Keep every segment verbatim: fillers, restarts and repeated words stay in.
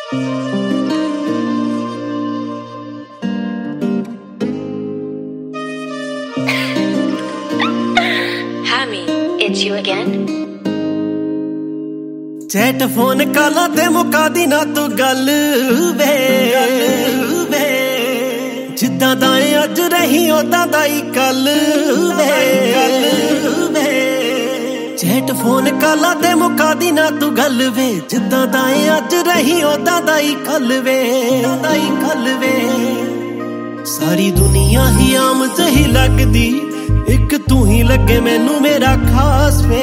It's you again? Chat phone काला ते मुका दी ना तू गल वे वे जिद्दां दा अज रही उदां दा ही कल वे वे चैट फोन काला ते मुका दी ना तू गल वे जिद्दां दा अज रही उदां दा ही कल वे दा ही कल वे सारी दुनिया ही आम जही लगदी एक तू ही लगे मैनू मेरा खास वे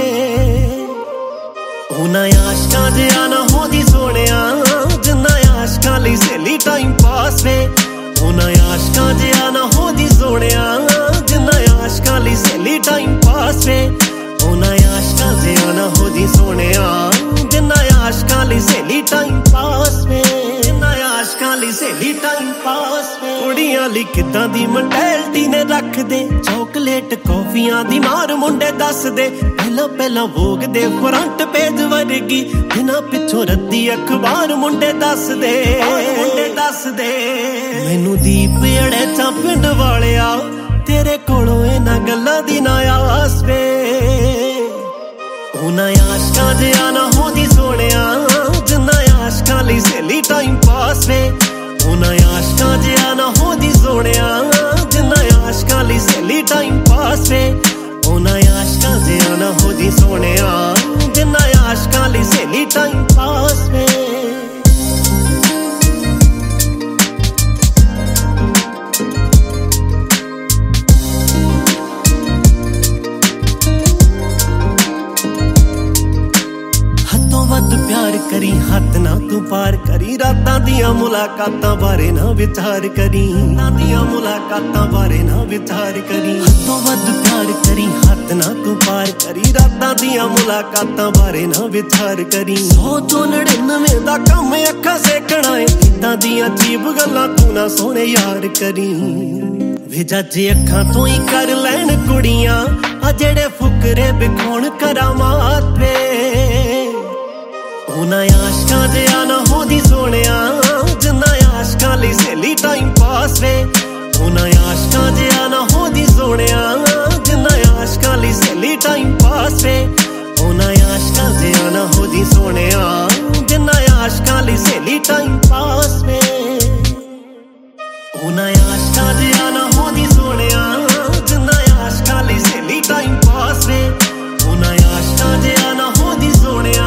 उन्हां आशकां जिहा ना होंदी सोहणिया जिन्ना आशकां लई सहेली टाइम पास वे उन्हां आशकां जिहा ना होंदी सोहणिया जिन्ना आशकां लई सहेली टाइम पास वे उन्हां आशकां जिहा ना होंदी सोहणिया जिन्ना आशकां लई सहेली टाइम पास वे जिन्ना आशकां लई सहेली टाइम पास वे कुड़ियां लई किदां दी मैंटैलिटी ने रख दे चॉकलेट कॉफियां दी मार मुंडे दस दे पहला पहला वोग दे फ्रंट पेज वर्गी बिना पिछों रद्दी अखबार मुंडे दस दे मुंडे दस दे मैनू दीप अड़े चा पिंड वालिया तेरे कोलों इन्हां गल्लां दी ना आस वे उन्हां आशकां जिहा ना होंदी सोहणिया जिन्ना आशकां लई सहेली टाइम पास वे उन्हां आशकां जिहा ना होंदी सोहणिया जिन्ना आशकां लई सहेली टाइम पास वे उन्हां आशकां जिहा ना होंदी सोहणिया जिन्ना आशकां लई सहेली टाइम पास वे वध प्यार करी हद ना तू पार करी रातां दियां मुलाकातां बारे ना विचार करी रातां दियां मुलाकातां बारे ना विचार करी हदों वध प्यार करी हद ना तू पार करी रातां दियां मुलाकातां बारे ना विचार करी सौ चों नड़िनवे दा कम अखां सेकणा है इदां दियां अजीब गल्लां तू ना सोहणे यार करी वे जज्जे अखां तो ही कर लैण कुड़ियां आ जेड़े फुकरे बिखौण करामात वे उन्हां आशकां जिहा ना होंदी सोहणिया जिन्ना आशकां लई सहेली टाइम पास वे उन्हां आशकां जिहा ना होंदी सोहणिया जिन्ना आशकां लई सहेली टाइम पास वे उन्हां आशकां जिहा ना होंदी सोहणिया जिन्ना आशकां लई सहेली टाइम पास वे उन्हां आशकां जिहा ना होंदी सोहणिया जिन्ना आशकां लई सहेली टाइम पास वे उन्हां आशकां जिहा ना होंदी सोहणिया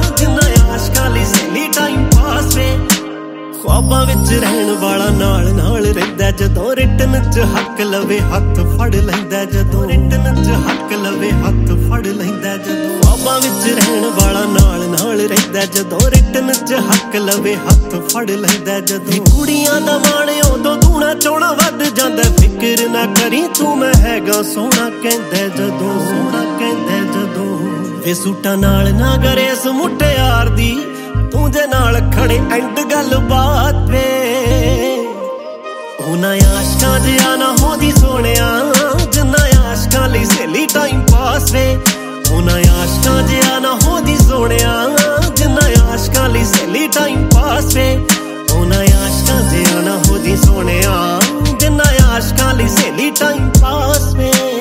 ख्वाबां विच रहण वाला नाल नाल रहिंदा जदों रिटन च हक लवे हथ फड़ लैंदा जदों रिटन च हक लवे हथ फड़ लैंदा जदों ख्वाबां विच रहण वाला नाल नाल रहिंदा जदों रिटन च हक लवे हथ फड़ लैंदा जदों कुड़ियां दा मान उदों दूना चोणा वध जांदा फिकर ना करी तू मैं हैगा सोहणा कहंदा जदों सोहणा कहंदा जदों वे सूटां नाल ना गरेस मुटियार दी तू जे नाल खड़े एंड गल बात वे उन्हां आशकां जिहा ना होंदी सोहणिया जिन्ना आशकां लई सहेली टाइम पास वे उन्हां आशकां जिहा ना होंदी सोहणिया जिन्ना आशकां लई सहेली टाइम पास वे उन्हां आशकां जिहा ना होंदी सोहणिया जिन्ना आशकां लई सहेली टाइम पास वे।